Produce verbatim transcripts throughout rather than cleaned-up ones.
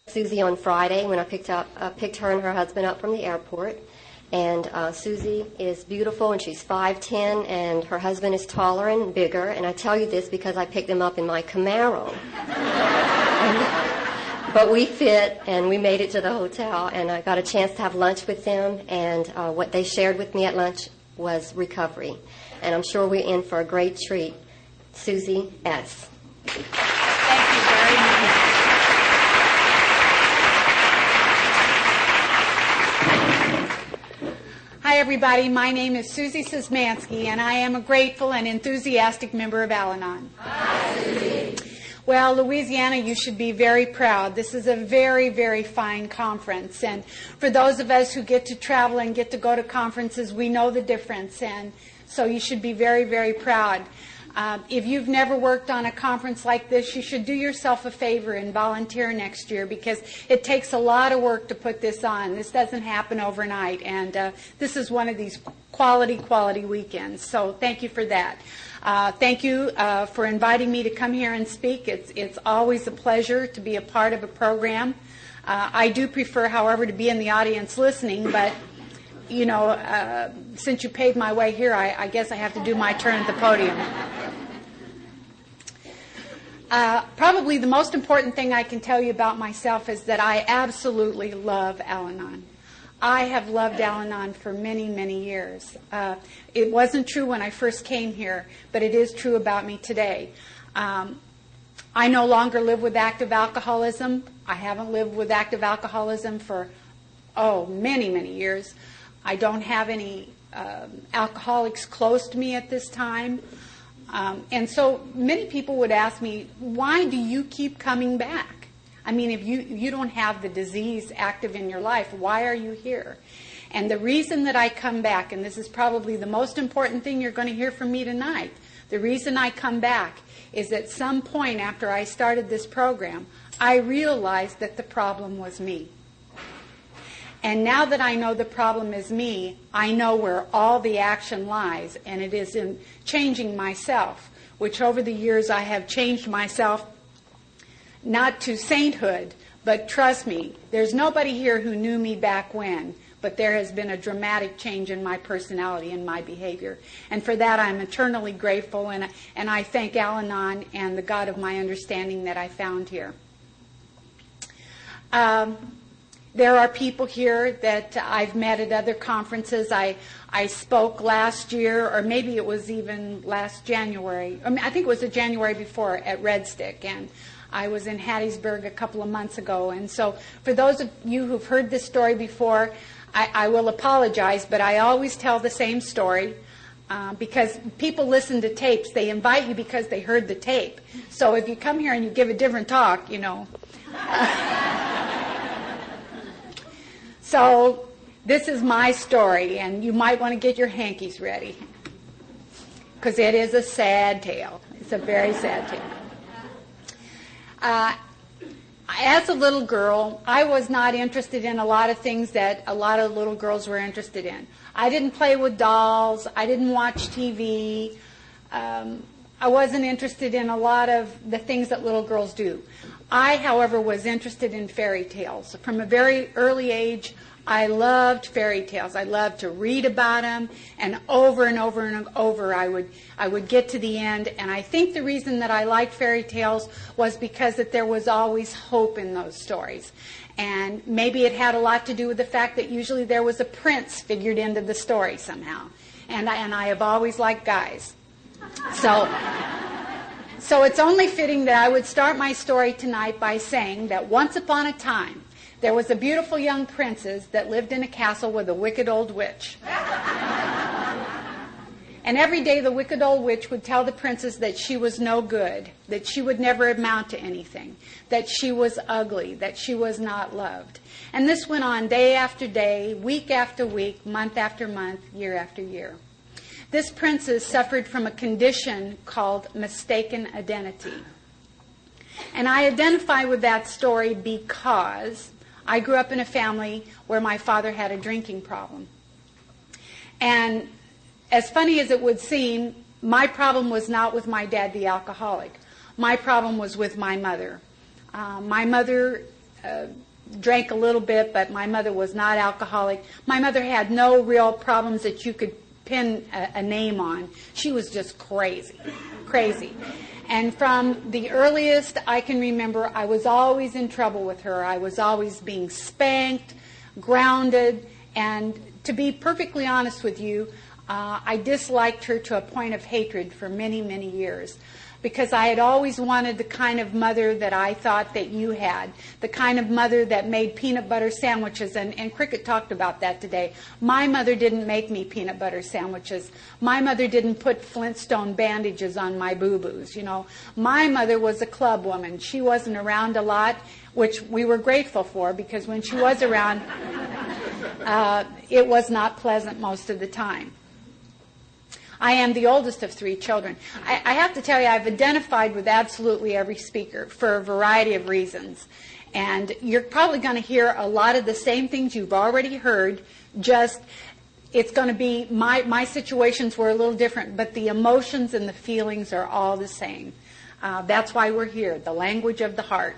Susie on Friday when I picked up uh, picked her and her husband up from the airport. And uh, Susie is beautiful, and she's five ten, and her husband is taller and bigger. And I tell you this because I picked them up in my Camaro. But we fit, and we made it to the hotel, and I got a chance to have lunch with them, and uh, what they shared with me at lunch was recovery. And I'm sure we're in for a great treat. Susie S. Thank you very much. Hi, everybody. My name is Susie Szymanski, and I am a grateful and enthusiastic member of Al-Anon. Hi, Susie. Well, Louisiana, you should be very proud. This is a very, very fine conference. And for those of us who get to travel and get to go to conferences, we know the difference. And so you should be very, very proud. Uh, if you've never worked on a conference like this, you should do yourself a favor and volunteer next year, because it takes a lot of work to put this on. This doesn't happen overnight. And uh, this is one of these quality, quality weekends. So thank you for that. Uh, thank you uh, for inviting me to come here and speak. It's, it's always a pleasure to be a part of a program. Uh, I do prefer, however, to be in the audience listening, but, you know, uh, since you paid my way here, I, I guess I have to do my turn at the podium. Uh, probably the most important thing I can tell you about myself is that I absolutely love Al-Anon. I have loved Al-Anon for many, many years. Uh, it wasn't true when I first came here, but it is true about me today. Um, I no longer live with active alcoholism. I haven't lived with active alcoholism for, oh, many, many years. I don't have any um, alcoholics close to me at this time. Um, and so many people would ask me, why do you keep coming back? I mean, if you, you don't have the disease active in your life, why are you here? And the reason that I come back, and this is probably the most important thing you're going to hear from me tonight, the reason I come back is at some point after I started this program, I realized that the problem was me. And now that I know the problem is me, I know where all the action lies, and it is in changing myself, which over the years I have changed myself not to sainthood, but trust me, there's nobody here who knew me back when, but there has been a dramatic change in my personality and my behavior. And for that, I'm eternally grateful, and, and I thank Al-Anon and the God of my understanding that I found here. Um, there are people here that I've met at other conferences. I, I spoke last year, or maybe it was even last January. I mean, I think it was the January before at Red Stick, and I was in Hattiesburg a couple of months ago. And so for those of you who've heard this story before, I, I will apologize, but I always tell the same story uh, because people listen to tapes. They invite you because they heard the tape. So if you come here and you give a different talk, you know. So this is my story, and you might want to get your hankies ready, because it is a sad tale. It's a very sad tale. Uh, as a little girl, I was not interested in a lot of things that a lot of little girls were interested in. I didn't play with dolls. I didn't watch T V. Um, I wasn't interested in a lot of the things that little girls do. I, however, was interested in fairy tales. From a very early age, I loved fairy tales. I loved to read about them, and over and over and over I would I would get to the end. And I think the reason that I liked fairy tales was because that there was always hope in those stories. And maybe it had a lot to do with the fact that usually there was a prince figured into the story somehow. And I, and I have always liked guys. So, so it's only fitting that I would start my story tonight by saying that once upon a time, there was a beautiful young princess that lived in a castle with a wicked old witch. And every day the wicked old witch would tell the princess that she was no good, that she would never amount to anything, that she was ugly, that she was not loved. And this went on day after day, week after week, month after month, year after year. This princess suffered from a condition called mistaken identity. And I identify with that story because I grew up in a family where my father had a drinking problem. And as funny as it would seem, my problem was not with my dad, the alcoholic. My problem was with my mother. Uh, my mother uh, drank a little bit, but my mother was not alcoholic. My mother had no real problems that you could pin a, a name on. She was just crazy, crazy. And from the earliest I can remember, I was always in trouble with her. I was always being spanked, grounded, and to be perfectly honest with you, uh, I disliked her to a point of hatred for many, many years. Because I had always wanted the kind of mother that I thought that you had, the kind of mother that made peanut butter sandwiches, and, and Cricket talked about that today. My mother didn't make me peanut butter sandwiches. My mother didn't put Flintstone bandages on my boo-boos, you know. My mother was a club woman. She wasn't around a lot, which we were grateful for, because when she was around, uh, it was not pleasant most of the time. I am the oldest of three children. I, I have to tell you, I've identified with absolutely every speaker for a variety of reasons. And you're probably going to hear a lot of the same things you've already heard, just it's going to be, my, my situations were a little different, but the emotions and the feelings are all the same. Uh, that's why we're here, the language of the heart.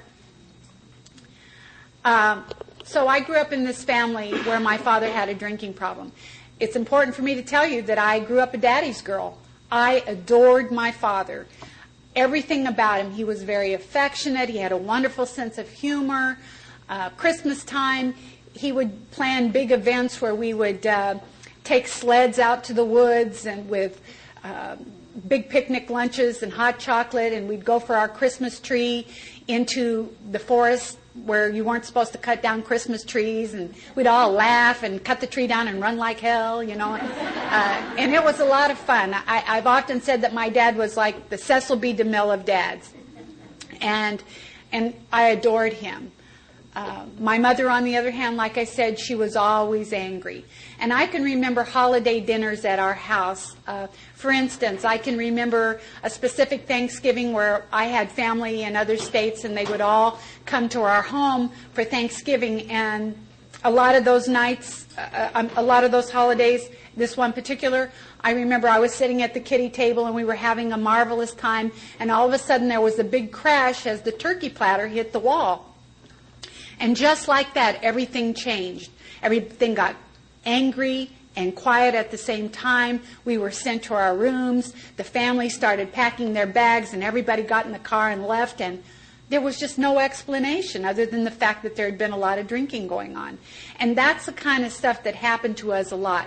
Um, so I grew up in this family where my father had a drinking problem. It's important for me to tell you that I grew up a daddy's girl. I adored my father. Everything about him. He was very affectionate. He had a wonderful sense of humor. Uh, Christmas time, he would plan big events where we would uh, take sleds out to the woods and with uh, big picnic lunches and hot chocolate, and we'd go for our Christmas tree into the forest where you weren't supposed to cut down Christmas trees, and we'd all laugh and cut the tree down and run like hell, you know. Uh, and it was a lot of fun. I, I've often said that my dad was like the Cecil B. DeMille of dads. And, and I adored him. Uh, my mother, on the other hand, like I said, she was always angry. And I can remember holiday dinners at our house. Uh, for instance, I can remember a specific Thanksgiving where I had family in other states, and they would all come to our home for Thanksgiving. And a lot of those nights, uh, a lot of those holidays, this one particular, I remember I was sitting at the kiddie table and we were having a marvelous time, and all of a sudden there was a big crash as the turkey platter hit the wall. And just like that, everything changed. Everything got angry and quiet at the same time. We were sent to our rooms. The family started packing their bags, and everybody got in the car and left. And there was just no explanation other than the fact that there had been a lot of drinking going on. And that's the kind of stuff that happened to us a lot.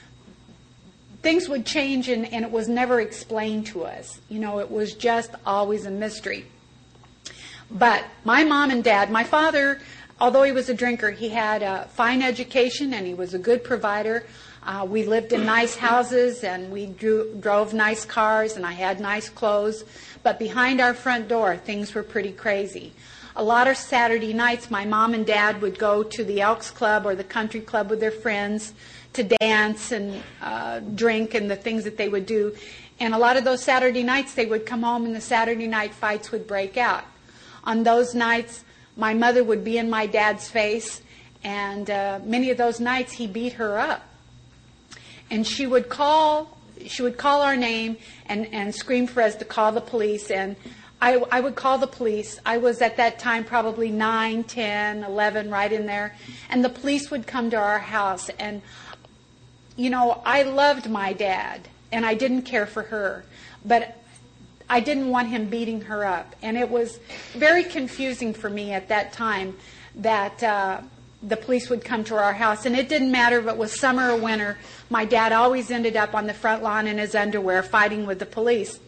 Things would change, and, and it was never explained to us. You know, it was just always a mystery. But my mom and dad, my father, although he was a drinker, he had a fine education and he was a good provider. Uh, we lived in nice houses and we drew, drove nice cars, and I had nice clothes. But behind our front door, things were pretty crazy. A lot of Saturday nights, my mom and dad would go to the Elks Club or the country club with their friends to dance and uh, drink and the things that they would do. And a lot of those Saturday nights, they would come home and the Saturday night fights would break out. On those nights, my mother would be in my dad's face, and uh, many of those nights he beat her up. And she would call, she would call our name and, and scream for us to call the police. And I, I would call the police. I was at that time probably nine, ten, eleven, right in there. And the police would come to our house. And, you know, I loved my dad, and I didn't care for her. But I didn't want him beating her up. And it was very confusing for me at that time that uh, the police would come to our house. And it didn't matter if it was summer or winter. My dad always ended up on the front lawn in his underwear fighting with the police.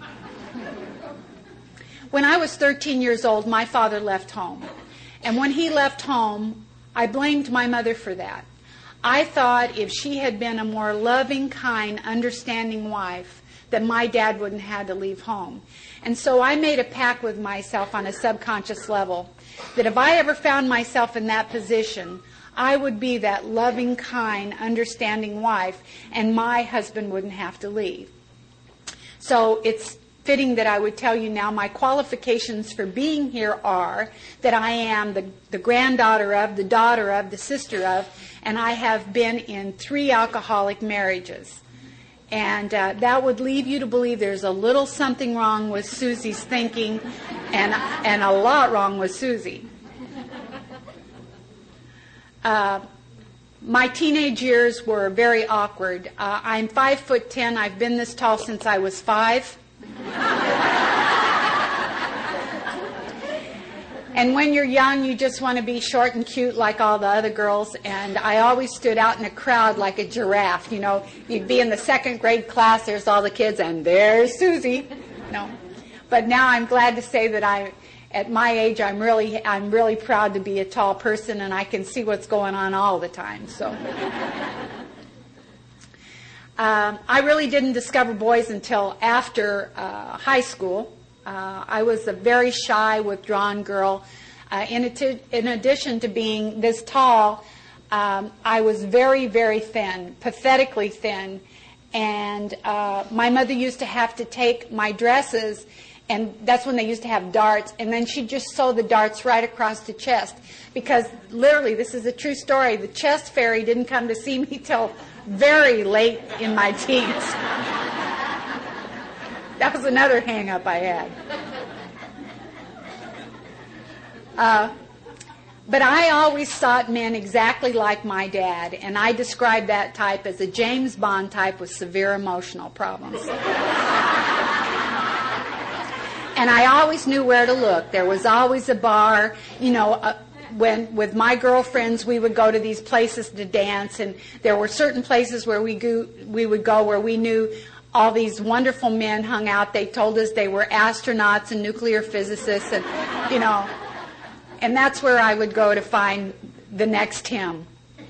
When I was thirteen years old, my father left home. And when he left home, I blamed my mother for that. I thought if she had been a more loving, kind, understanding wife, that my dad wouldn't have to leave home. And so I made a pact with myself on a subconscious level that if I ever found myself in that position, I would be that loving, kind, understanding wife, and my husband wouldn't have to leave. So it's fitting that I would tell you now my qualifications for being here are that I am the, the granddaughter of, the daughter of, the sister of, and I have been in three alcoholic marriages. And uh, that would leave you to believe there's a little something wrong with Susie's thinking, and and a lot wrong with Susie. Uh, my teenage years were very awkward. Uh, I'm five foot ten. I've been this tall since I was five. And when you're young, you just want to be short and cute like all the other girls. And I always stood out in a crowd like a giraffe. You know, you'd be in the second grade class, there's all the kids, and there's Susie. No. But now I'm glad to say that I, at my age, I'm really, I'm really proud to be a tall person, and I can see what's going on all the time. So, um, I really didn't discover boys until after uh, high school. Uh, I was a very shy, withdrawn girl. Uh, in, ati- in addition to being this tall, um, I was very, very thin, pathetically thin. And uh, my mother used to have to take my dresses, and that's when they used to have darts, and then she'd just sew the darts right across the chest. Because literally, this is a true story, the chest fairy didn't come to see me till very late in my teens. That was another hang-up I had. Uh, but I always sought men exactly like my dad, and I described that type as a James Bond type with severe emotional problems. And I always knew where to look. There was always a bar, you know, uh, when with my girlfriends we would go to these places to dance, and there were certain places where we go, we would go where we knew all these wonderful men hung out. They told us they were astronauts and nuclear physicists, and, you know, and that's where I would go to find the next him.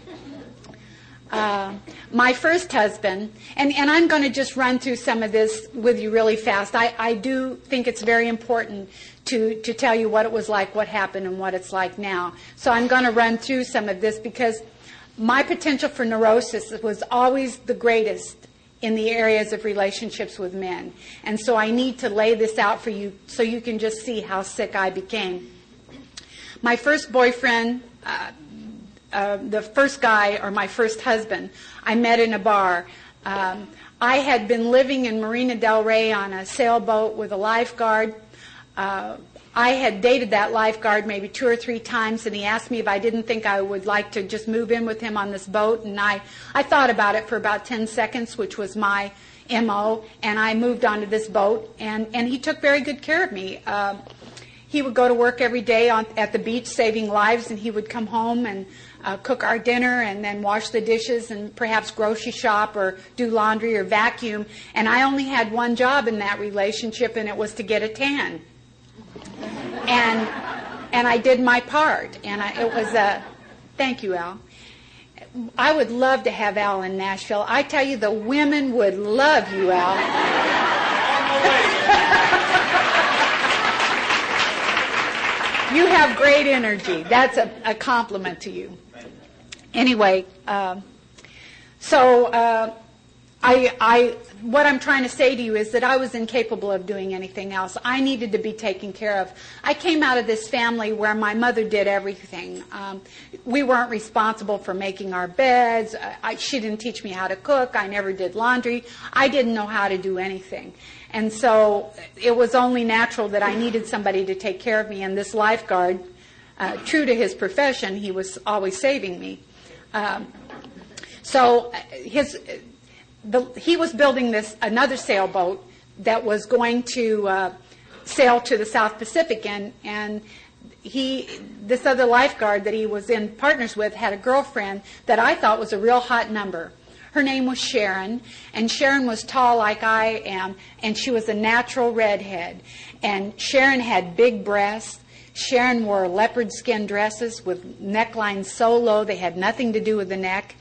Uh, my first husband, and, and I'm going to just run through some of this with you really fast. I, I do think it's very important to, to tell you what it was like, what happened, and what it's like now. So I'm going to run through some of this because my potential for neurosis was always the greatest in the areas of relationships with men. And so I need to lay this out for you so you can just see how sick I became. My first boyfriend, uh, uh, the first guy, or my first husband, I met in a bar. Um, I had been living in Marina del Rey on a sailboat with a lifeguard. Uh, I had dated that lifeguard maybe two or three times, and he asked me if I didn't think I would like to just move in with him on this boat. And I, I thought about it for about ten seconds, which was my M O, and I moved onto this boat, and, and he took very good care of me. Uh, he would go to work every day on, at the beach saving lives, and he would come home and uh, cook our dinner and then wash the dishes and perhaps grocery shop or do laundry or vacuum. And I only had one job in that relationship, and it was to get a tan. And and I did my part, and I, it was a, thank you, Al. I would love to have Al in Nashville. I tell you, the women would love you, Al. You have great energy. That's a, a compliment to you. Anyway, um, so uh, I, I, what I'm trying to say to you is that I was incapable of doing anything else. I needed to be taken care of. I came out of this family where my mother did everything. Um, we weren't responsible for making our beds. I, she didn't teach me how to cook. I never did laundry. I didn't know how to do anything. And so it was only natural that I needed somebody to take care of me. And this lifeguard, uh, true to his profession, he was always saving me. Um, so his... The, he was building this another sailboat that was going to uh, sail to the South Pacific, and and he this other lifeguard that he was in partners with had a girlfriend that I thought was a real hot number. Her name was Sharon, and Sharon was tall like I am, and she was a natural redhead. And Sharon had big breasts. Sharon wore leopard skin dresses with necklines so low they had nothing to do with the neck.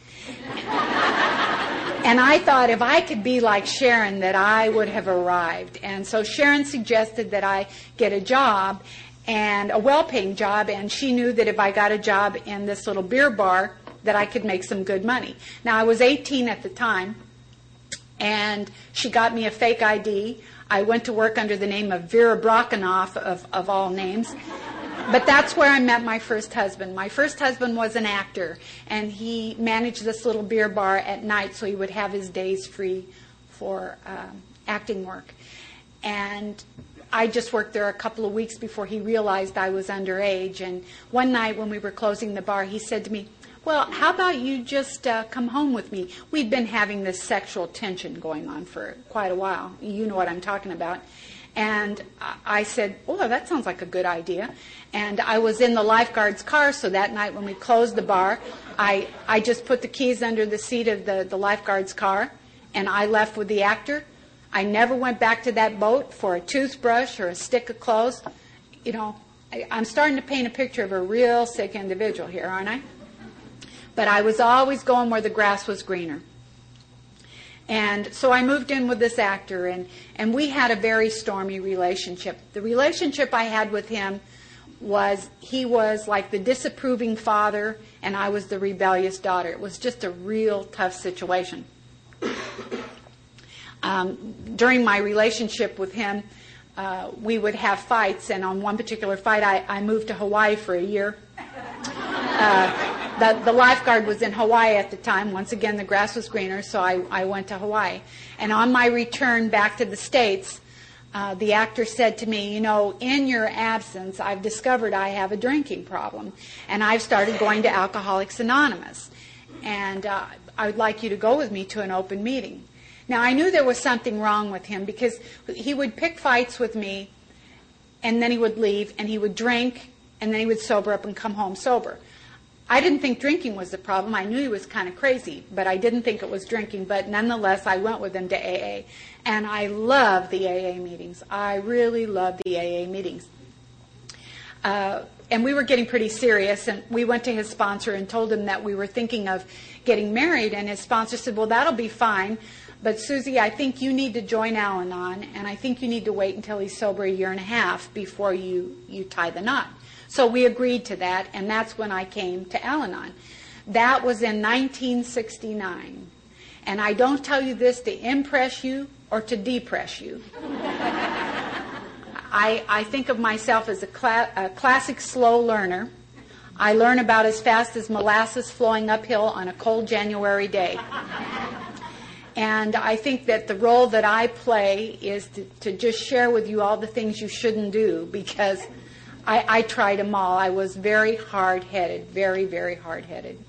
And I thought if I could be like Sharon, that I would have arrived. And so Sharon suggested that I get a job, and a well-paying job, and she knew that if I got a job in this little beer bar, that I could make some good money. Now, I was eighteen at the time, and she got me a fake I D. I went to work under the name of Vera Brockenoff, of, of all names. But that's where I met my first husband. My first husband was an actor, and he managed this little beer bar at night so he would have his days free for um, acting work. And I just worked there a couple of weeks before he realized I was underage. And one night when we were closing the bar, he said to me, well, how about you just uh, come home with me? We'd been having this sexual tension going on for quite a while. You know what I'm talking about. And I said, oh, that sounds like a good idea. And I was in the lifeguard's car, so that night when we closed the bar, I, I just put the keys under the seat of the, the lifeguard's car, and I left with the actor. I never went back to that boat for a toothbrush or a stick of clothes. You know, I, I'm starting to paint a picture of a real sick individual here, aren't I? But I was always going where the grass was greener. And so I moved in with this actor, and, and we had a very stormy relationship. The relationship I had with him was, he was like the disapproving father, and I was the rebellious daughter. It was just a real tough situation. Um, during my relationship with him, uh, we would have fights, and on one particular fight, I, I moved to Hawaii for a year. Uh, The, the lifeguard was in Hawaii at the time. Once again, the grass was greener, so I, I went to Hawaii. And on my return back to the States, uh, the actor said to me, you know, in your absence, I've discovered I have a drinking problem, and I've started going to Alcoholics Anonymous. And uh, I would like you to go with me to an open meeting. Now, I knew there was something wrong with him because he would pick fights with me, and then he would leave, and he would drink, and then he would sober up and come home sober. I didn't think drinking was the problem. I knew he was kind of crazy, but I didn't think it was drinking. But nonetheless, I went with him to A A. And I love the A A meetings. I really love the A A meetings. Uh, and we were getting pretty serious, and we went to his sponsor and told him that we were thinking of getting married. And his sponsor said, well, that'll be fine. But Susie, I think you need to join Al-Anon, and I think you need to wait until he's sober a year and a half before you, you tie the knot. So we agreed to that, and that's when I came to Al-Anon. That was in nineteen sixty-nine. And I don't tell you this to impress you or to depress you. I, I think of myself as a, cla- a classic slow learner. I learn about as fast as molasses flowing uphill on a cold January day. And I think that the role that I play is to, to just share with you all the things you shouldn't do, because I, I tried them all. I was very hard-headed, very, very hard-headed.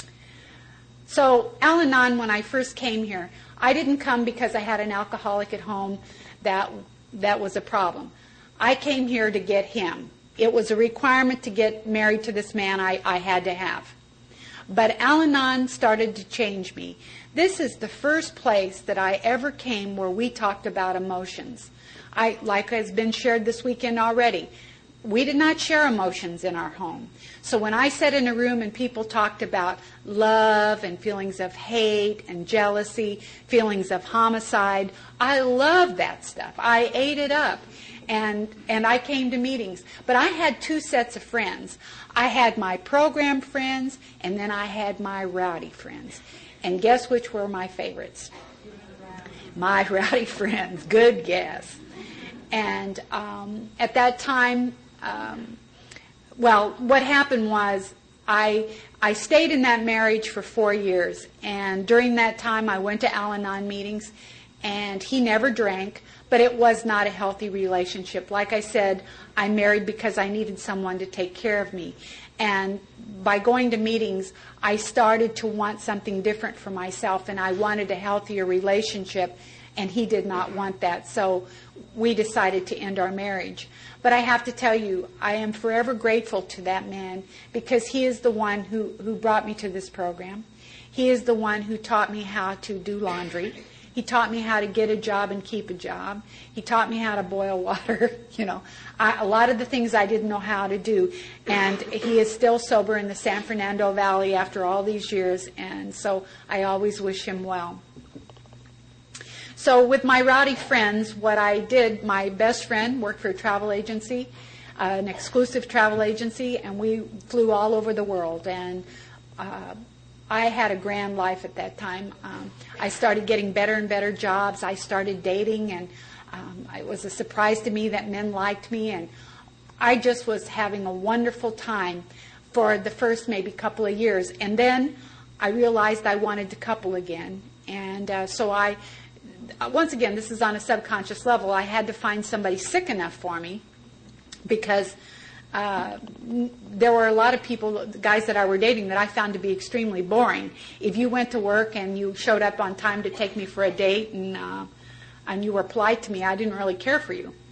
So Al-Anon, when I first came here, I didn't come because I had an alcoholic at home that that was a problem. I came here to get him. It was a requirement to get married to this man I, I had to have. But Al-Anon started to change me. This is the first place that I ever came where we talked about emotions. I, like has been shared this weekend already, we did not share emotions in our home. So when I sat in a room and people talked about love and feelings of hate and jealousy, feelings of homicide, I loved that stuff. I ate it up. And, and I came to meetings. But I had two sets of friends. I had my program friends, and then I had my rowdy friends. And guess which were my favorites? My rowdy friends. Good guess. And um, at that time, um, well, what happened was I I stayed in that marriage for four years. And during that time, I went to Al-Anon meetings, and he never drank, but it was not a healthy relationship. Like I said, I married because I needed someone to take care of me. And by going to meetings, I started to want something different for myself, and I wanted a healthier relationship, and he did not want that. So we decided to end our marriage. But I have to tell you, I am forever grateful to that man, because he is the one who, who brought me to this program. He is the one who taught me how to do laundry. He taught me how to get a job and keep a job. He taught me how to boil water. You know, I, a lot of the things I didn't know how to do. And he is still sober in the San Fernando Valley after all these years, and so I always wish him well. So with my rowdy friends, what I did, my best friend worked for a travel agency, uh, an exclusive travel agency, and we flew all over the world. And uh, I had a grand life at that time. Um, I started getting better and better jobs. I started dating, and um, it was a surprise to me that men liked me. And I just was having a wonderful time for the first maybe couple of years. And then I realized I wanted to couple again. And uh, so I, once again, this is on a subconscious level, I had to find somebody sick enough for me, because uh, there were a lot of people, guys that I were dating, that I found to be extremely boring. If you went to work and you showed up on time to take me for a date and uh, and you were polite to me, I didn't really care for you.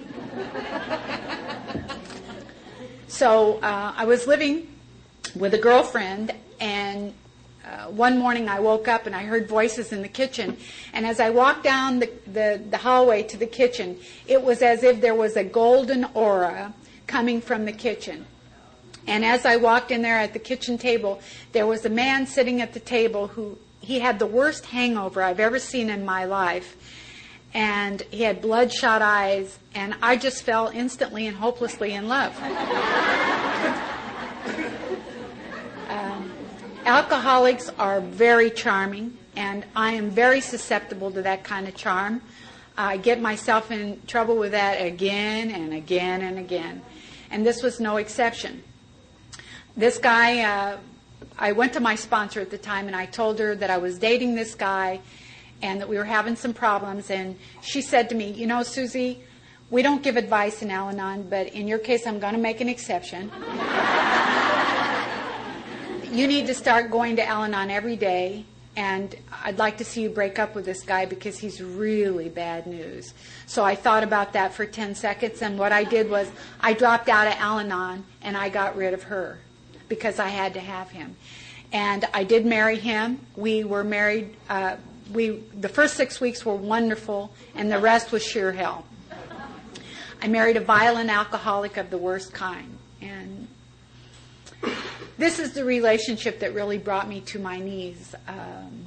So uh, I was living with a girlfriend, and uh, one morning I woke up and I heard voices in the kitchen. And as I walked down the, the, the hallway to the kitchen, it was as if there was a golden aura coming from the kitchen. And as I walked in there at the kitchen table, there was a man sitting at the table who, he had the worst hangover I've ever seen in my life. And he had bloodshot eyes, and I just fell instantly and hopelessly in love. um, alcoholics are very charming, and I am very susceptible to that kind of charm. I get myself in trouble with that again and again and again. And this was no exception. This guy, uh, I went to my sponsor at the time, and I told her that I was dating this guy and that we were having some problems. And she said to me, you know, Susie, we don't give advice in Al-Anon, but in your case, I'm going to make an exception. You need to start going to Al-Anon every day, and I'd like to see you break up with this guy because he's really bad news. So I thought about that for ten seconds, and what I did was I dropped out of Al-Anon, and I got rid of her because I had to have him. And I did marry him. We were married... Uh, We, the first six weeks were wonderful, and the rest was sheer hell. I married a violent alcoholic of the worst kind. And this is the relationship that really brought me to my knees. Um,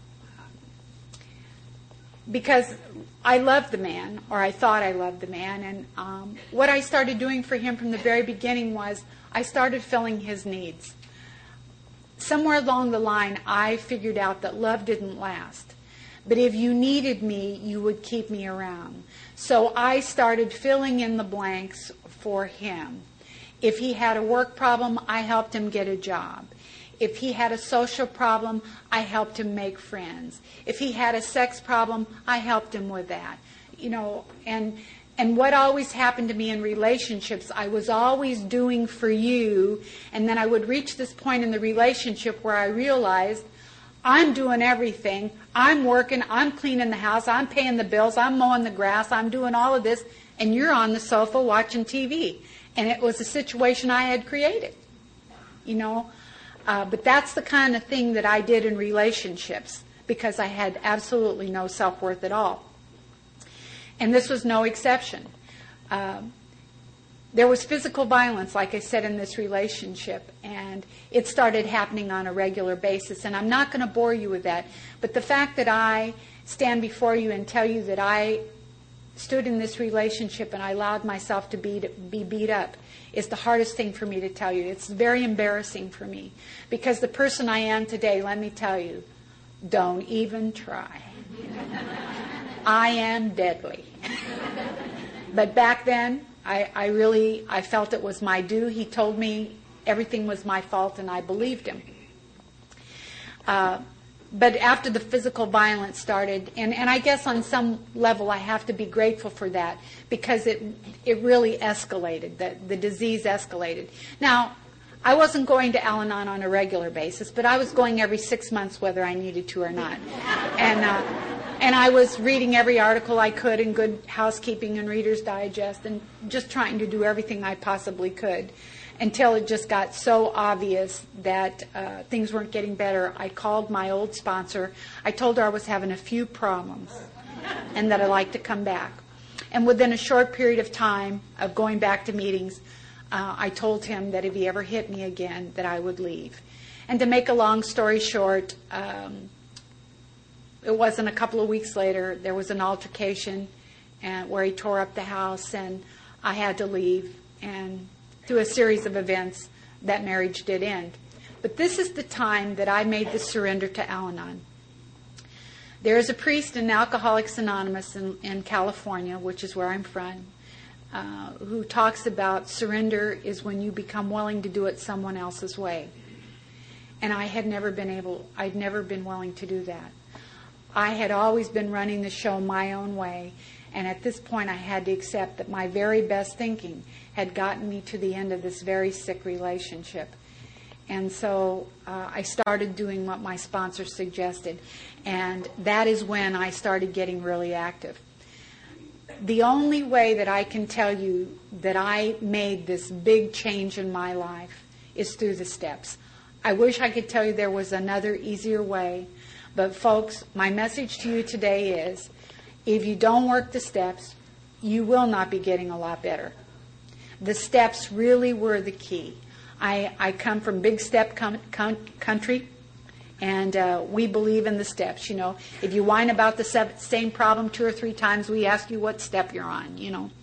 because I loved the man, or I thought I loved the man. And um, what I started doing for him from the very beginning was I started filling his needs. Somewhere along the line, I figured out that love didn't last. But if you needed me, you would keep me around. So I started filling in the blanks for him. If he had a work problem, I helped him get a job. If he had a social problem, I helped him make friends. If he had a sex problem, I helped him with that. You know, and and what always happened to me in relationships, I was always doing for you, and then I would reach this point in the relationship where I realized I'm doing everything. I'm working, I'm cleaning the house, I'm paying the bills, I'm mowing the grass, I'm doing all of this, and you're on the sofa watching T V. And it was a situation I had created, you know. Uh, but that's the kind of thing that I did in relationships because I had absolutely no self-worth at all. And this was no exception. Um, there was physical violence, like I said, in this relationship, and it started happening on a regular basis. And I'm not going to bore you with that, but the fact that I stand before you and tell you that I stood in this relationship and I allowed myself to be, to be beat up is the hardest thing for me to tell you. It's very embarrassing for me because the person I am today, let me tell you, don't even try. I am deadly. But back then, I, I really, I felt it was my due. He told me everything was my fault, and I believed him. Uh, but after the physical violence started, and, and I guess on some level I have to be grateful for that because it it really escalated. The, the disease escalated. Now, I wasn't going to Al-Anon on a regular basis, but I was going every six months whether I needed to or not. And uh, and I was reading every article I could in Good Housekeeping and Reader's Digest and just trying to do everything I possibly could until it just got so obvious that uh, things weren't getting better. I called my old sponsor. I told her I was having a few problems and that I'd like to come back. And within a short period of time of going back to meetings, uh, I told him that if he ever hit me again, that I would leave. And to make a long story short, um, it wasn't a couple of weeks later, there was an altercation and, where he tore up the house, and I had to leave. And through a series of events, that marriage did end. But this is the time that I made the surrender to Al-Anon. There is a priest in Alcoholics Anonymous in, in California, which is where I'm from, uh, who talks about surrender is when you become willing to do it someone else's way. And I had never been able, I'd never been willing to do that. I had always been running the show my own way, And at this point, I had to accept that my very best thinking had gotten me to the end of this very sick relationship. And so uh, I started doing what my sponsor suggested. And that is when I started getting really active. The only way that I can tell you that I made this big change in my life is through the steps. I wish I could tell you there was another easier way. But folks, my message to you today is, if you don't work the steps, you will not be getting a lot better. The steps really were the key. I, I come from big step com- com- country, and uh, we believe in the steps. You know, if you whine about the same problem two or three times, we ask you what step you're on, you know.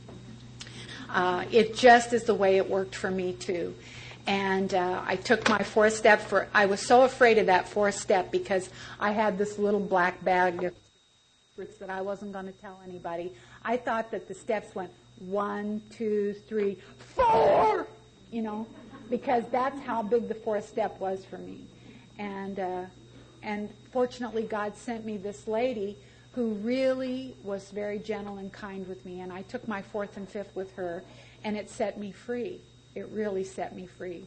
Uh, it just is the way it worked for me, too. And uh, I took my fourth step. For I was so afraid of that fourth step because I had this little black bag of secrets that I wasn't going to tell anybody. I thought that the steps went one, two, three, four, you know, because that's how big the fourth step was for me. And uh, and fortunately, God sent me this lady who really was very gentle and kind with me. And I took my fourth and fifth with her, and it set me free. It really set me free.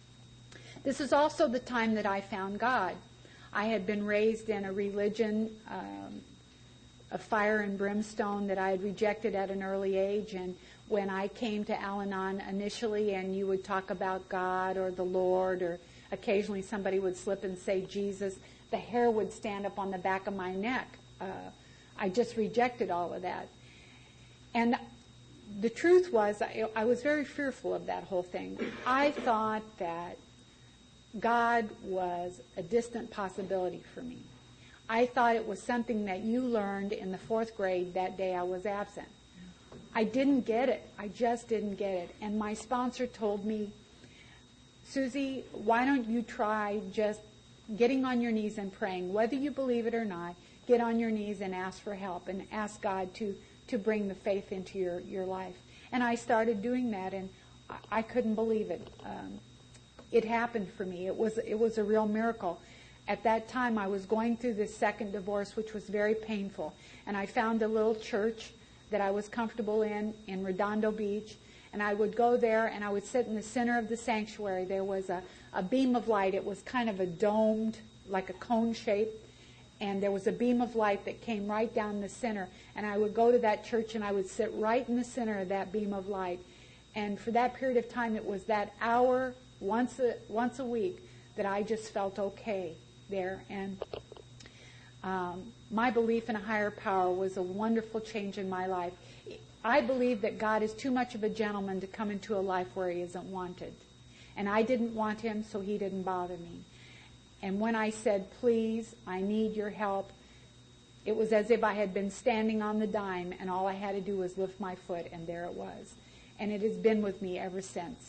This is also the time that I found God. I had been raised in a religion um, of fire and brimstone that I had rejected at an early age. And when I came to Al-Anon initially, and you would talk about God or the Lord, or occasionally somebody would slip and say Jesus, the hair would stand up on the back of my neck. Uh, I just rejected all of that. And the truth was, I, I was very fearful of that whole thing. I thought that God was a distant possibility for me. I thought it was something that you learned in the fourth grade that day I was absent. I didn't get it. I just didn't get it. And my sponsor told me, Susie, why don't you try just getting on your knees and praying? Whether you believe it or not, get on your knees and ask for help and ask God to, to bring the faith into your, your life. And I started doing that, and I, I couldn't believe it. Um, it happened for me. It was, it was a real miracle. At that time, I was going through this second divorce, which was very painful. And I found a little church that I was comfortable in, in Redondo Beach. And I would go there, and I would sit in the center of the sanctuary. There was a, a beam of light. It was kind of a domed, like a cone shape. And there was a beam of light that came right down the center. And I would go to that church, and I would sit right in the center of that beam of light. And for that period of time, it was that hour, once a, once a week, that I just felt okay there. And um, my belief in a higher power was a wonderful change in my life. I believe that God is too much of a gentleman to come into a life where he isn't wanted. And I didn't want him, so he didn't bother me. And when I said, please, I need your help, it was as if I had been standing on the dime, and all I had to do was lift my foot, and there it was. And it has been with me ever since.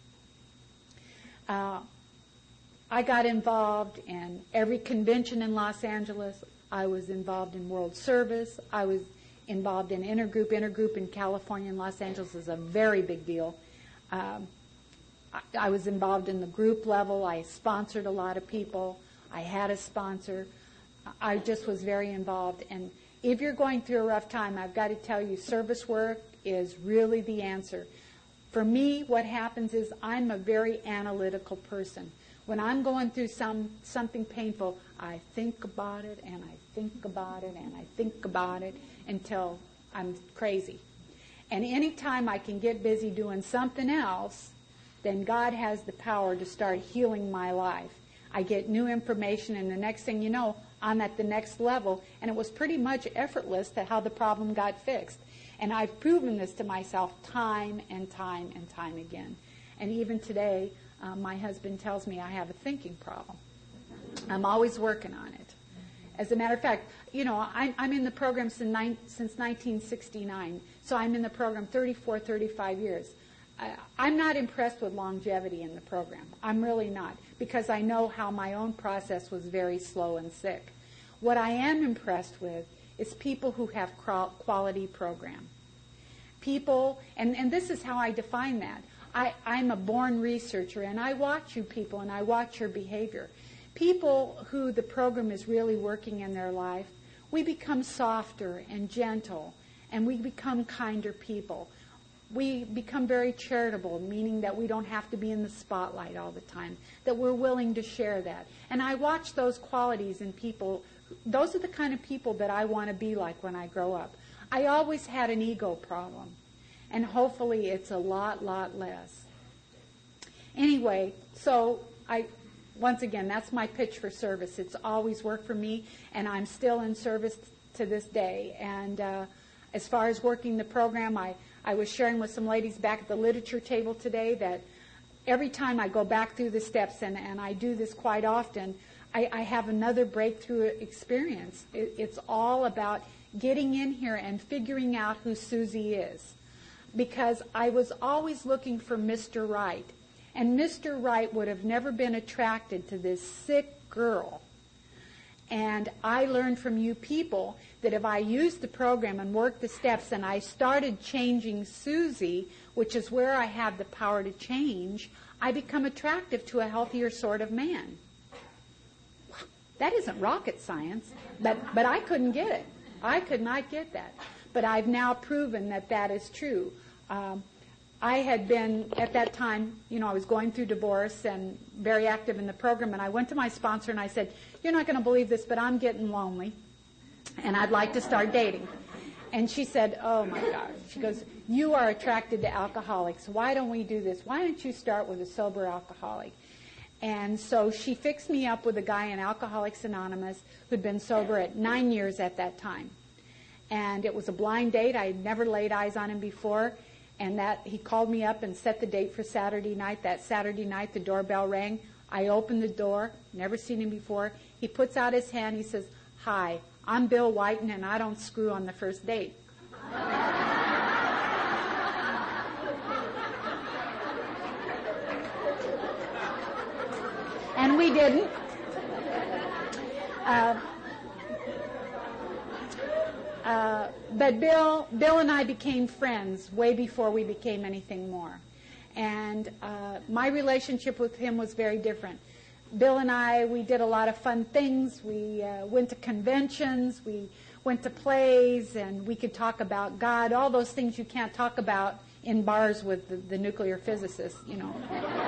Uh, I got involved in every convention in Los Angeles. I was involved in World Service. I was involved in intergroup. Intergroup in California and Los Angeles is a very big deal. Um, I, I was involved in the group level. I sponsored a lot of people. I had a sponsor. I just was very involved. And if you're going through a rough time, I've got to tell you, service work is really the answer. For me, what happens is I'm a very analytical person. When I'm going through some something painful, I think about it, and I think about it, and I think about it until I'm crazy. And any time I can get busy doing something else, then God has the power to start healing my life. I get new information, and the next thing you know, I'm at the next level, and it was pretty much effortless to how the problem got fixed. And I've proven this to myself time and time and time again. And even today, uh, my husband tells me I have a thinking problem. I'm always working on it. As a matter of fact, you know, I'm, I'm in the program since, nine, since nineteen sixty-nine, so I'm in the program thirty-four, thirty-five years. I, I'm not impressed with longevity in the program. I'm really not, because I know how my own process was very slow and sick. What I am impressed with is people who have quality program. People, and, and this is how I define that. I, I'm a born researcher, and I watch you people, and I watch your behavior. People who the program is really working in their life, we become softer and gentle and we become kinder people. We become very charitable, meaning that we don't have to be in the spotlight all the time, that we're willing to share that. And I watch those qualities in people. Those are the kind of people that I want to be like when I grow up. I always had an ego problem, and hopefully it's a lot, lot less. Anyway, so I, once again, that's my pitch for service. It's always worked for me, and I'm still in service to this day. And uh, as far as working the program, I, I was sharing with some ladies back at the literature table today that every time I go back through the steps, and, and I do this quite often, I, I have another breakthrough experience. It, it's all about getting in here and figuring out who Susie is. Because I was always looking for Mister Right. And Mister Right would have never been attracted to this sick girl. And I learned from you people that if I used the program and worked the steps and I started changing Susie, which is where I have the power to change, I become attractive to a healthier sort of man. That isn't rocket science, but, but I couldn't get it. I could not get that. But I've now proven that that is true. Um, I had been, at that time, you know, I was going through divorce and very active in the program, and I went to my sponsor and I said, you're not going to believe this, but I'm getting lonely, and I'd like to start dating. And she said, oh my gosh. She goes, you are attracted to alcoholics. Why don't we do this? Why don't you start with a sober alcoholic? And so she fixed me up with a guy in Alcoholics Anonymous who'd been sober at nine years at that time. And it was a blind date. I had never laid eyes on him before. And that he called me up and set the date for Saturday night. That Saturday night, the doorbell rang. I opened the door, never seen him before. He puts out his hand. He says, hi, I'm Bill Whiten, and I don't screw on the first date. And we didn't. Uh, Uh, but Bill, Bill and I became friends way before we became anything more. And uh, my relationship with him was very different. Bill and I, we did a lot of fun things. We uh, went to conventions, we went to plays, and we could talk about God, all those things you can't talk about in bars with the, the nuclear physicists, you know.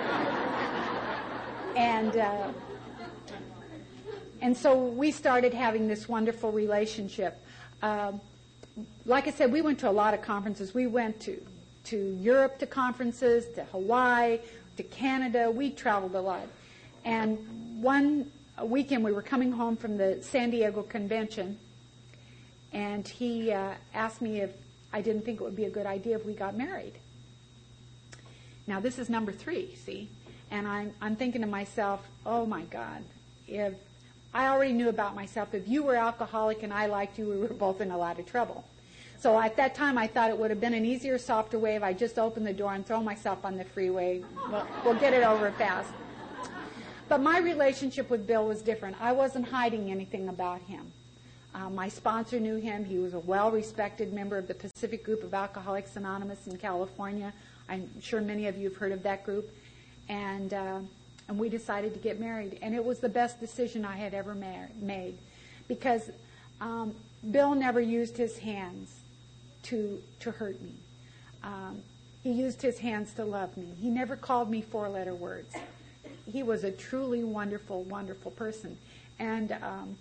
and uh, and so we started having this wonderful relationship. Uh, like I said, we went to a lot of conferences. We went to, to Europe to conferences, to Hawaii, to Canada. We traveled a lot. And one weekend we were coming home from the San Diego convention, and he uh, asked me if I didn't think it would be a good idea if we got married. Now, this is number three, see? And I'm, I'm thinking to myself, oh, my God, if I already knew about myself. If you were alcoholic and I liked you, we were both in a lot of trouble. So at that time, I thought it would have been an easier, softer way if I just opened the door and throw myself on the freeway. We'll, we'll get it over fast. But my relationship with Bill was different. I wasn't hiding anything about him. Uh, my sponsor knew him. He was a well-respected member of the Pacific Group of Alcoholics Anonymous in California. I'm sure many of you have heard of that group. And uh, and we decided to get married. And it was the best decision I had ever ma- made because um, Bill never used his hands to to hurt me. Um, he used his hands to love me. He never called me four-letter words. He was a truly wonderful, wonderful person. And um,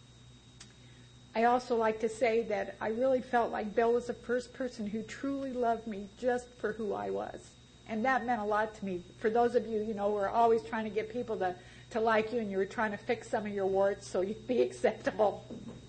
I also like to say that I really felt like Bill was the first person who truly loved me just for who I was. And that meant a lot to me. For those of you, you know, who are always trying to get people to, to like you and you were trying to fix some of your warts so you'd be acceptable.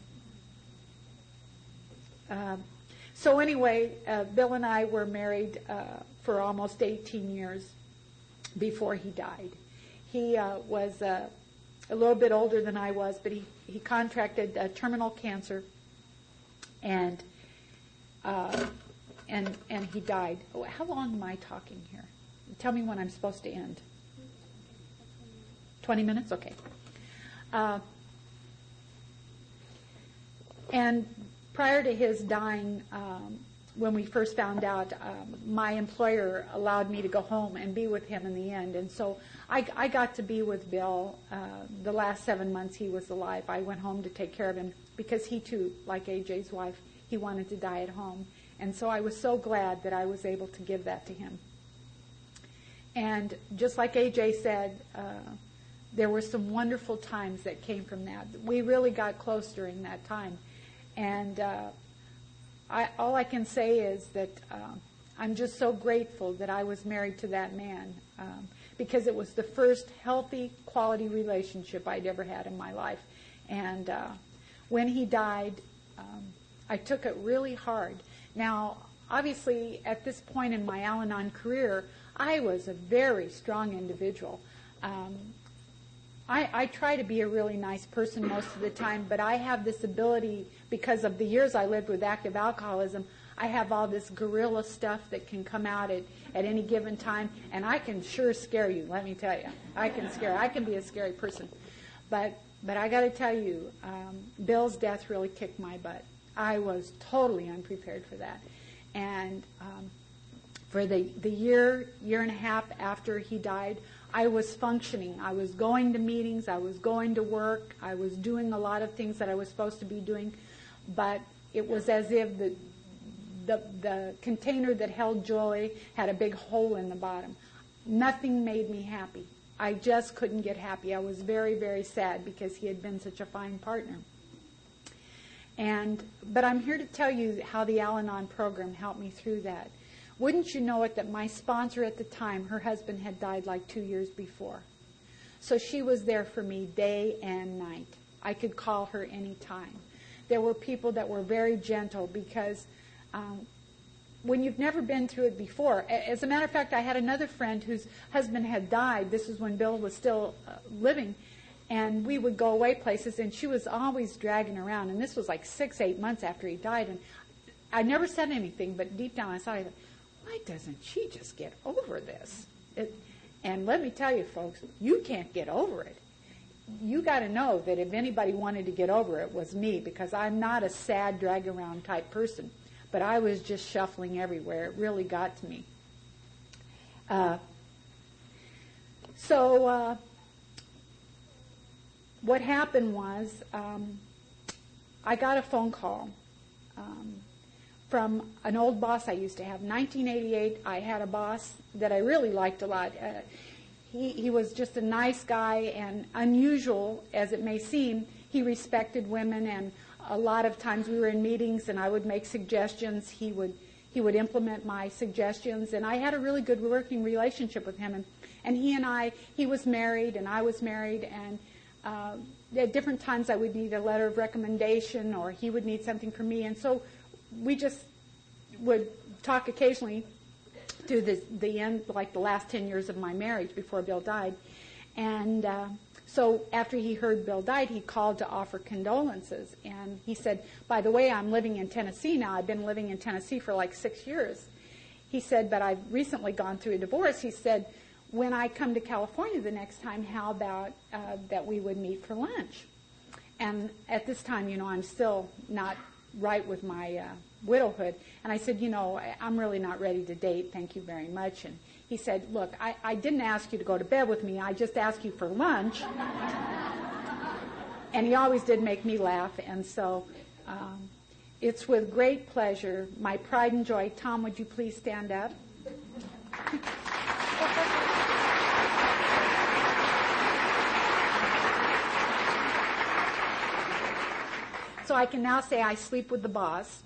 Um, so anyway, uh, Bill and I were married uh, for almost eighteen years before he died. He uh, was uh, a little bit older than I was, but he, he contracted uh, terminal cancer, and uh, and and he died. Oh, how long am I talking here? Tell me when I'm supposed to end. Twenty minutes? Okay. Uh, and prior to his dying, um, when we first found out, um, my employer allowed me to go home and be with him in the end. And so I, I got to be with Bill uh, the last seven months he was alive. I went home to take care of him because he, too, like A J's wife, he wanted to die at home. And so I was so glad that I was able to give that to him. And just like A J said, uh, there were some wonderful times that came from that. We really got close during that time. And uh, I, all I can say is that uh, I'm just so grateful that I was married to that man, um, because it was the first healthy, quality relationship I'd ever had in my life. And uh, when he died, um, I took it really hard. Now, obviously, at this point in my Al-Anon career, I was a very strong individual. Um, I, I try to be a really nice person most of the time, but I have this ability, because of the years I lived with active alcoholism, I have all this guerrilla stuff that can come out at, at any given time, and I can sure scare you, let me tell you. I can scare, I can be a scary person. But but I got to tell you, um, Bill's death really kicked my butt. I was totally unprepared for that. And um, for the, the year, year and a half after he died, I was functioning. I was going to meetings. I was going to work. I was doing a lot of things that I was supposed to be doing. But it was as if the, the, the container that held joy had a big hole in the bottom. Nothing made me happy. I just couldn't get happy. I was very, very sad because he had been such a fine partner. And but I'm here to tell you how the Al-Anon program helped me through that. Wouldn't you know it that my sponsor at the time, her husband had died like two years before. So she was there for me day and night. I could call her any time. There were people that were very gentle because um, when you've never been through it before, as a matter of fact, I had another friend whose husband had died. This is when Bill was still uh, living. And we would go away places, and she was always dragging around. And this was like six, eight months after he died. And I never said anything, but deep down I thought, why doesn't she just get over this? It, and let me tell you, folks, you can't get over it. You got to know that if anybody wanted to get over it, it was me, because I'm not a sad, drag-around type person. But I was just shuffling everywhere. It really got to me. Uh, so... Uh, What happened was um, I got a phone call um, from an old boss I used to have. nineteen eighty-eight, I had a boss that I really liked a lot. Uh, he, he was just a nice guy, and unusual as it may seem, he respected women, and a lot of times we were in meetings and I would make suggestions. He would he would implement my suggestions, and I had a really good working relationship with him. And, and he and I, he was married and I was married, and Uh, at different times I would need a letter of recommendation, or he would need something from me. And so we just would talk occasionally through the, the end, like the last ten years of my marriage before Bill died. And uh, so after he heard Bill died, he called to offer condolences. And he said, by the way, I'm living in Tennessee now. I've been living in Tennessee for like six years. He said, but I've recently gone through a divorce. He said, when I come to California the next time, how about uh, that we would meet for lunch? And at this time, you know, I'm still not right with my uh, widowhood. And I said, you know, I'm really not ready to date. Thank you very much. And he said, look, I, I didn't ask you to go to bed with me. I just asked you for lunch. And he always did make me laugh. And so um, it's with great pleasure, my pride and joy. Tom, would you please stand up? So I can now say I sleep with the boss.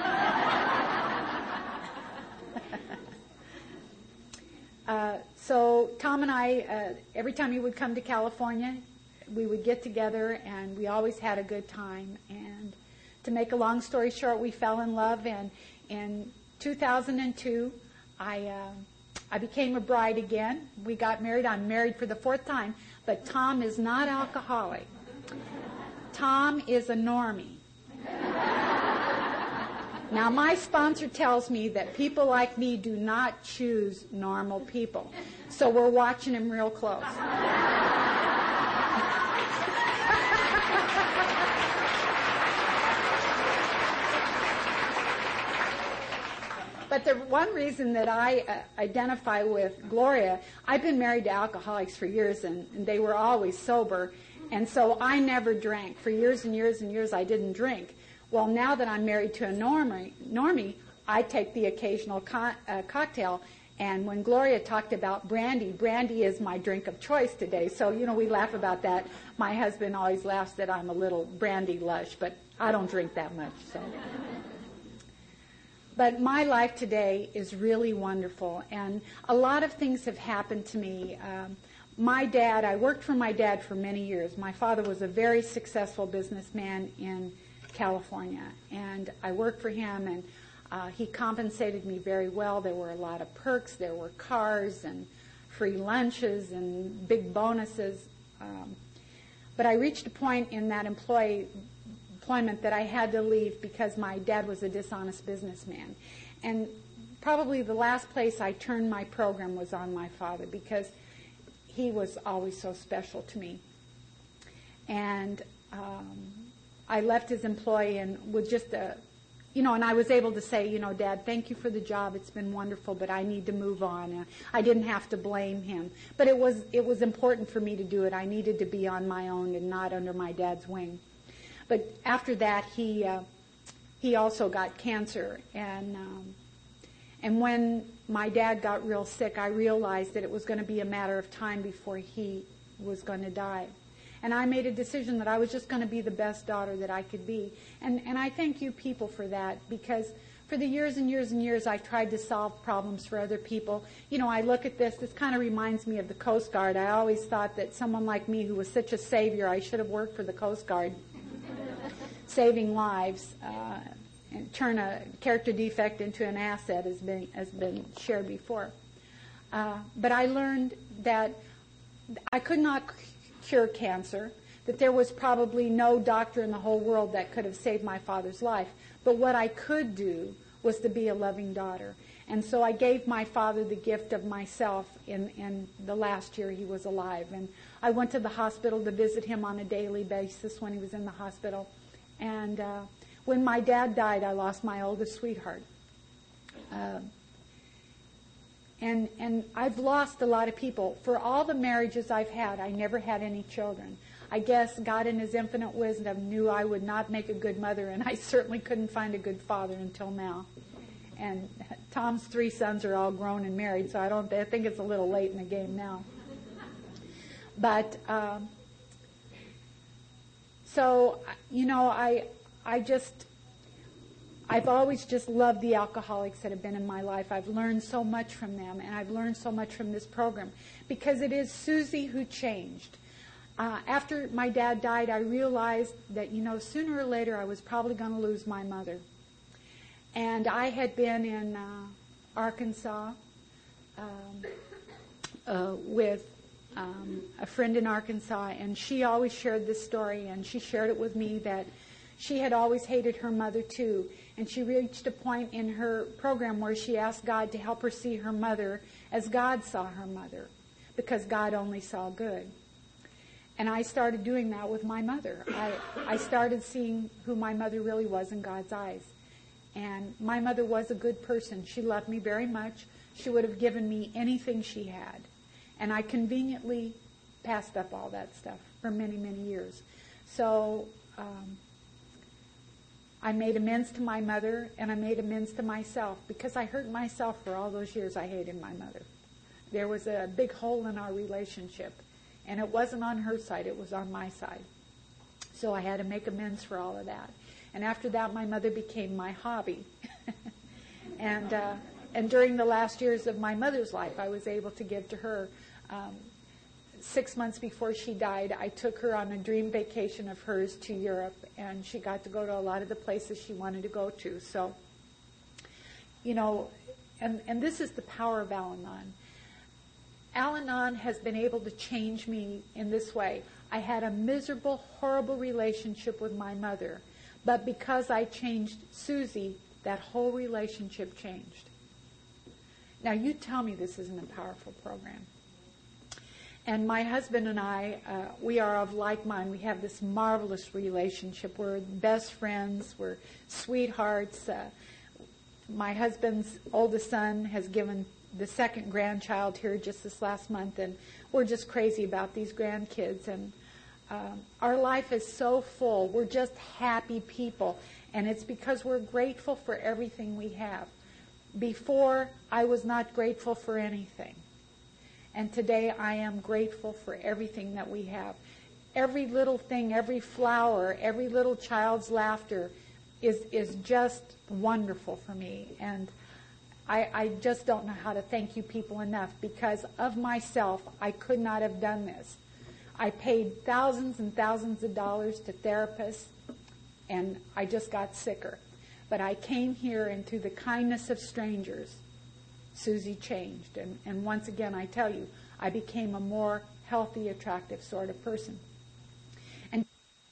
uh, so Tom and I, uh, every time he would come to California, we would get together, and we always had a good time. And to make a long story short, we fell in love, and in two thousand two, I uh, I became a bride again. We got married. I'm married for the fourth time, but Tom is not alcoholic. Tom is a normie. Now, my sponsor tells me that people like me do not choose normal people. So we're watching him real close. But the one reason that I uh, identify with Gloria, I've been married to alcoholics for years, and, and they were always sober. And so I never drank. For years and years and years, I didn't drink. Well, now that I'm married to a normie, normie I take the occasional co- uh, cocktail. And when Gloria talked about brandy, brandy is my drink of choice today. So, you know, we laugh about that. My husband always laughs that I'm a little brandy lush, but I don't drink that much. So. But my life today is really wonderful. And a lot of things have happened to me. Um, my dad, I worked for my dad for many years. My father was a very successful businessman in California. And I worked for him, and Uh, he compensated me very well. There were a lot of perks. There were cars and free lunches and big bonuses. Um, but I reached a point in that employee, employment that I had to leave because my dad was a dishonest businessman. And probably the last place I turned my program was on my father because he was always so special to me. And um, I left his employee and with just a You know, and I was able to say, you know, Dad, thank you for the job. It's been wonderful, but I need to move on. And I didn't have to blame him. But it was it was important for me to do it. I needed to be on my own and not under my dad's wing. But after that, he uh, he also got cancer. And, um, and when my dad got real sick, I realized that it was going to be a matter of time before he was going to die. And I made a decision that I was just going to be the best daughter that I could be. And and I thank you people for that, because for the years and years and years I've tried to solve problems for other people. You know, I look at this, this kind of reminds me of the Coast Guard. I always thought that someone like me who was such a savior, I should have worked for the Coast Guard, saving lives, uh, and turn a character defect into an asset has been, has been shared before. Uh, but I learned that I could not cure cancer, that there was probably no doctor in the whole world that could have saved my father's life. But what I could do was to be a loving daughter. And so I gave my father the gift of myself in, in the last year he was alive. And I went to the hospital to visit him on a daily basis when he was in the hospital. And uh, when my dad died, I lost my oldest sweetheart. Uh, And and I've lost a lot of people. For all the marriages I've had, I never had any children. I guess God in His infinite wisdom knew I would not make a good mother, and I certainly couldn't find a good father until now. And Tom's three sons are all grown and married, so I don't. I think it's a little late in the game now. But um, so you know, I I just. I've always just loved the alcoholics that have been in my life. I've learned so much from them, and I've learned so much from this program, because it is Susie who changed. Uh, after my dad died, I realized that, you know, sooner or later I was probably going to lose my mother. And I had been in uh, Arkansas um, uh, with um, a friend in Arkansas, and she always shared this story, and she shared it with me that she had always hated her mother too, and she reached a point in her program where she asked God to help her see her mother as God saw her mother, because God only saw good. And I started doing that with my mother. I, I started seeing who my mother really was in God's eyes. And my mother was a good person. She loved me very much. She would have given me anything she had. And I conveniently passed up all that stuff for many, many years. So um, I made amends to my mother, and I made amends to myself, because I hurt myself for all those years I hated my mother. There was a big hole in our relationship, and it wasn't on her side, it was on my side. So I had to make amends for all of that. And after that, my mother became my hobby. and uh, and during the last years of my mother's life, I was able to give to her. Um, Six months before she died, I took her on a dream vacation of hers to Europe, and she got to go to a lot of the places she wanted to go to. So, you know, and, and this is the power of Al-Anon. Al-Anon has been able to change me in this way. I had a miserable, horrible relationship with my mother, but because I changed Susie, that whole relationship changed. Now, you tell me this isn't a powerful program. And my husband and I, uh, we are of like mind. We have this marvelous relationship. We're best friends. We're sweethearts. Uh, my husband's oldest son has given the second grandchild here just this last month, and we're just crazy about these grandkids. And uh, our life is so full. We're just happy people. And it's because we're grateful for everything we have. Before, I was not grateful for anything. And today I am grateful for everything that we have. Every little thing, every flower, every little child's laughter is is just wonderful for me. And I, I just don't know how to thank you people enough, because of myself, I could not have done this. I paid thousands and thousands of dollars to therapists, and I just got sicker. But I came here, and through the kindness of strangers, Susie changed. And, and once again, I tell you, I became a more healthy, attractive sort of person. And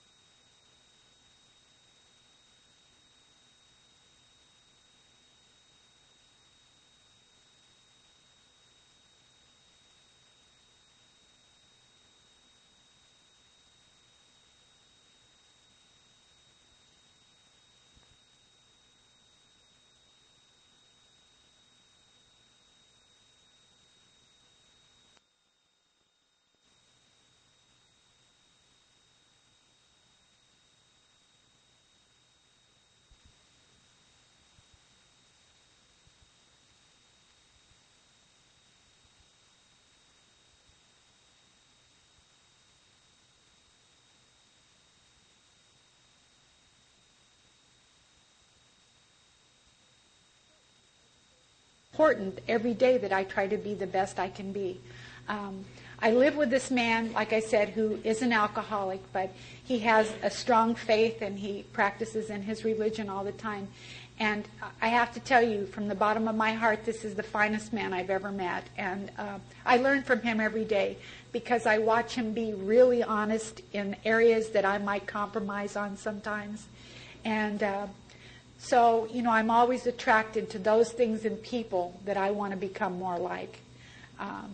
important every day that I try to be the best I can be. Um, I live with this man, like I said, who is an alcoholic, but he has a strong faith and he practices in his religion all the time. And I have to tell you, from the bottom of my heart, this is the finest man I've ever met. And uh, I learn from him every day because I watch him be really honest in areas that I might compromise on sometimes. And uh, so, you know, I'm always attracted to those things in people that I want to become more like. Um,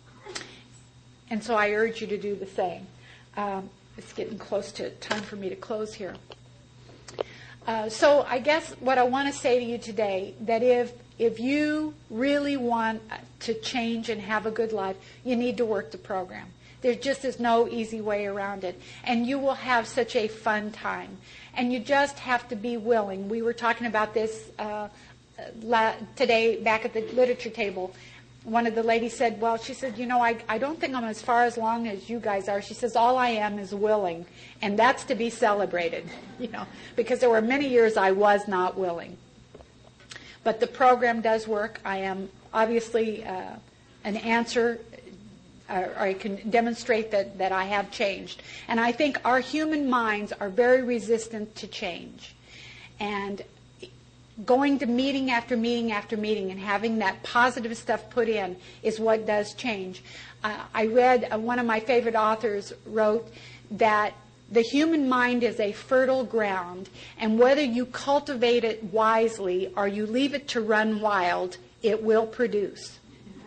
and so I urge you to do the same. Um, it's getting close to time for me to close here. Uh, so I guess what I want to say to you today, that if if you really want to change and have a good life, you need to work the program. There just is no easy way around it. And you will have such a fun time. And you just have to be willing. We were talking about this uh, la- today back at the literature table. One of the ladies said, well, she said, you know, I, I don't think I'm as far as long as you guys are. She says, all I am is willing. And that's to be celebrated, you know, because there were many years I was not willing. But the program does work. I am obviously uh, an answer, or I can demonstrate that, that I have changed. And I think our human minds are very resistant to change. And going to meeting after meeting after meeting and having that positive stuff put in is what does change. Uh, I read, uh, one of my favorite authors wrote that the human mind is a fertile ground, and whether you cultivate it wisely or you leave it to run wild, it will produce.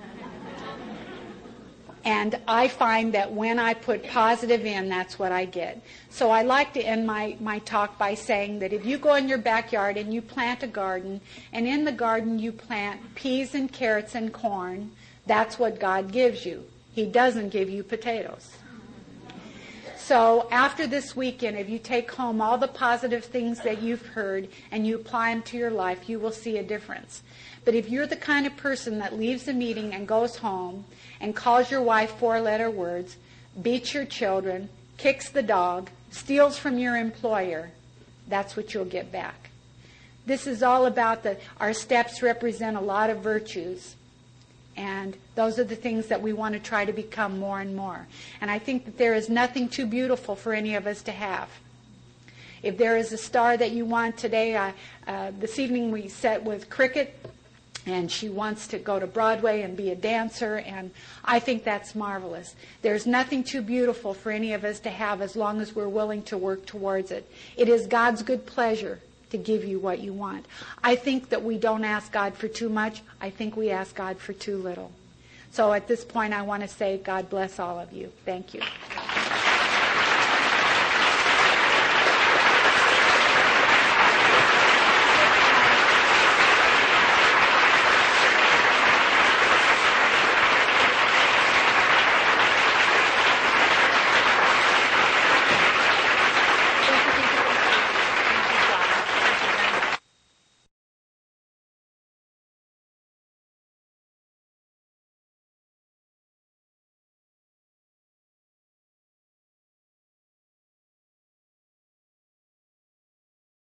And I find that when I put positive in, that's what I get. So I like to end my, my talk by saying that if you go in your backyard and you plant a garden, and in the garden you plant peas and carrots and corn, that's what God gives you. He doesn't give you potatoes. So after this weekend, if you take home all the positive things that you've heard and you apply them to your life, you will see a difference. But if you're the kind of person that leaves the meeting and goes home and calls your wife four-letter words, beats your children, kicks the dog, steals from your employer, that's what you'll get back. This is all about the, our steps represent a lot of virtues. And those are the things that we want to try to become more and more. And I think that there is nothing too beautiful for any of us to have. If there is a star that you want today, I, uh, this evening we sat with Cricket, and she wants to go to Broadway and be a dancer, and I think that's marvelous. There's nothing too beautiful for any of us to have as long as we're willing to work towards it. It is God's good pleasure to give you what you want. I think that we don't ask God for too much. I think we ask God for too little. So at this point, I want to say God bless all of you. Thank you.